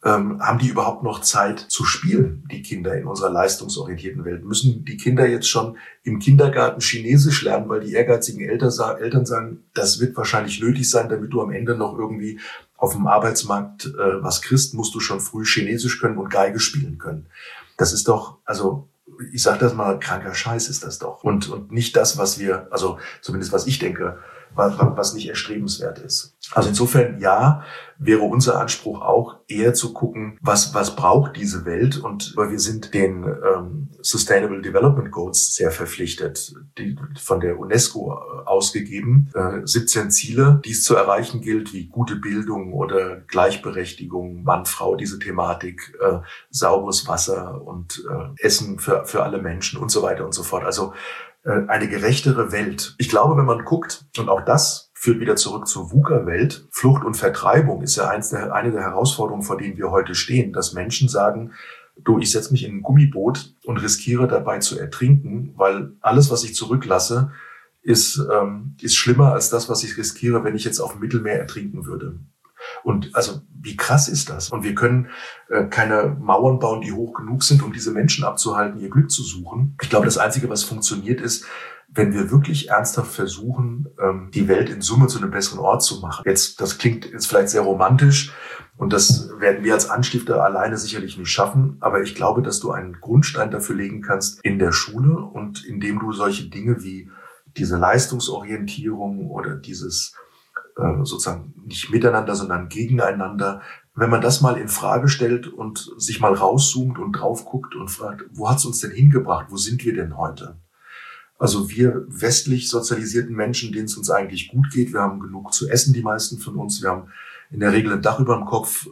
haben die überhaupt noch Zeit zu spielen, die Kinder in unserer leistungsorientierten Welt? Müssen die Kinder jetzt schon im Kindergarten Chinesisch lernen, weil die ehrgeizigen Eltern sagen, das wird wahrscheinlich nötig sein, damit du am Ende noch irgendwie auf dem Arbeitsmarkt was kriegst, musst du schon früh Chinesisch können und Geige spielen können. Das ist doch, also ich sage das mal, kranker Scheiß ist das doch. Und nicht das, was wir, also zumindest was ich denke, was nicht erstrebenswert ist. Also insofern, ja, wäre unser Anspruch auch eher zu gucken, was braucht diese Welt, und weil wir sind den Sustainable Development Goals sehr verpflichtet, die von der UNESCO ausgegeben, 17 Ziele, die es zu erreichen gilt, wie gute Bildung oder Gleichberechtigung, Mann-Frau, diese Thematik, sauberes Wasser und Essen für alle Menschen und so weiter und so fort. Also eine gerechtere Welt. Ich glaube, wenn man guckt, und auch das führt wieder zurück zur VUCA-Welt, Flucht und Vertreibung ist ja eine der Herausforderungen, vor denen wir heute stehen, dass Menschen sagen, du, ich setze mich in ein Gummiboot und riskiere dabei zu ertrinken, weil alles, was ich zurücklasse, ist schlimmer als das, was ich riskiere, wenn ich jetzt auf dem Mittelmeer ertrinken würde. Und also wie krass ist das? Und wir können keine Mauern bauen, die hoch genug sind, um diese Menschen abzuhalten, ihr Glück zu suchen. Ich glaube, das Einzige, was funktioniert, ist, wenn wir wirklich ernsthaft versuchen, die Welt in Summe zu einem besseren Ort zu machen. Das klingt jetzt vielleicht sehr romantisch und das werden wir als Anstifter alleine sicherlich nicht schaffen. Aber ich glaube, dass du einen Grundstein dafür legen kannst in der Schule, und indem du solche Dinge wie diese Leistungsorientierung oder dieses sozusagen nicht miteinander, sondern gegeneinander, wenn man das mal in Frage stellt und sich mal rauszoomt und drauf guckt und fragt, wo hat's uns denn hingebracht? Wo sind wir denn heute? Also wir westlich sozialisierten Menschen, denen es uns eigentlich gut geht, wir haben genug zu essen, die meisten von uns, wir haben in der Regel ein Dach über dem Kopf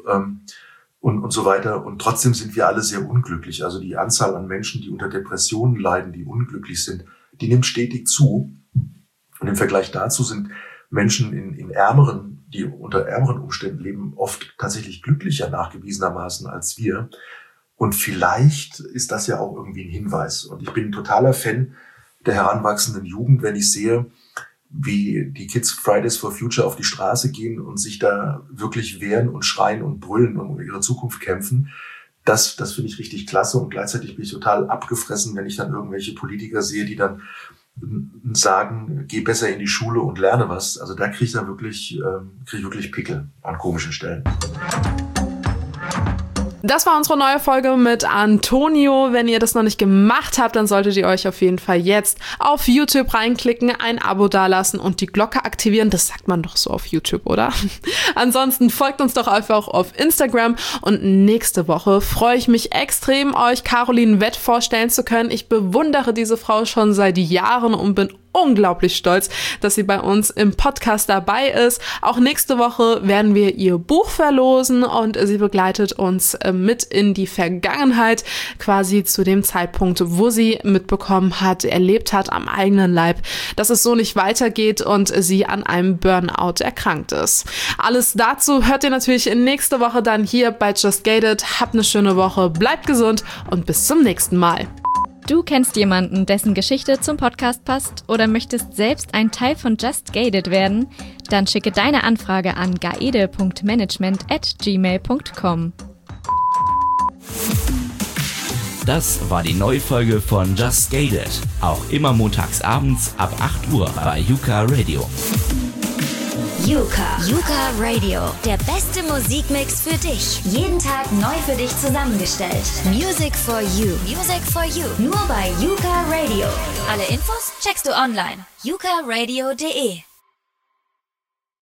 und so weiter, und trotzdem sind wir alle sehr unglücklich. Also die Anzahl an Menschen, die unter Depressionen leiden, die unglücklich sind, die nimmt stetig zu. Und im Vergleich dazu sind Menschen die unter ärmeren Umständen leben, oft tatsächlich glücklicher nachgewiesenermaßen als wir. Und vielleicht ist das ja auch irgendwie ein Hinweis. Und ich bin ein totaler Fan der heranwachsenden Jugend, wenn ich sehe, wie die Kids Fridays for Future auf die Straße gehen und sich da wirklich wehren und schreien und brüllen und um ihre Zukunft kämpfen. Das finde ich richtig klasse, und gleichzeitig bin ich total abgefressen, wenn ich dann irgendwelche Politiker sehe, die dann sagen, geh besser in die Schule und lerne was. Also da kriege ich dann wirklich Pickel an komischen Stellen. Das war unsere neue Folge mit Antonio. Wenn ihr das noch nicht gemacht habt, dann solltet ihr euch auf jeden Fall jetzt auf YouTube reinklicken, ein Abo dalassen und die Glocke aktivieren. Das sagt man doch so auf YouTube, oder? Ansonsten folgt uns doch einfach auf Instagram, und nächste Woche freue ich mich extrem, euch Caroline Wett vorstellen zu können. Ich bewundere diese Frau schon seit Jahren und bin unglaublich stolz, dass sie bei uns im Podcast dabei ist. Auch nächste Woche werden wir ihr Buch verlosen, und sie begleitet uns mit in die Vergangenheit, quasi zu dem Zeitpunkt, wo sie mitbekommen hat, erlebt hat am eigenen Leib, dass es so nicht weitergeht und sie an einem Burnout erkrankt ist. Alles dazu hört ihr natürlich nächste Woche dann hier bei Just Gated. Habt eine schöne Woche, bleibt gesund und bis zum nächsten Mal. Du kennst jemanden, dessen Geschichte zum Podcast passt, oder möchtest selbst ein Teil von Just Gated werden? Dann schicke deine Anfrage an gaede.management@gmail.com. Das war die neue Folge von Just Gated. Auch immer montags abends ab 8 Uhr bei Yuka Radio. Yuka Radio. Der beste Musikmix für dich. Jeden Tag neu für dich zusammengestellt. Music for you. Music for you. Nur bei Yuka Radio. Alle Infos checkst du online. yukaradio.de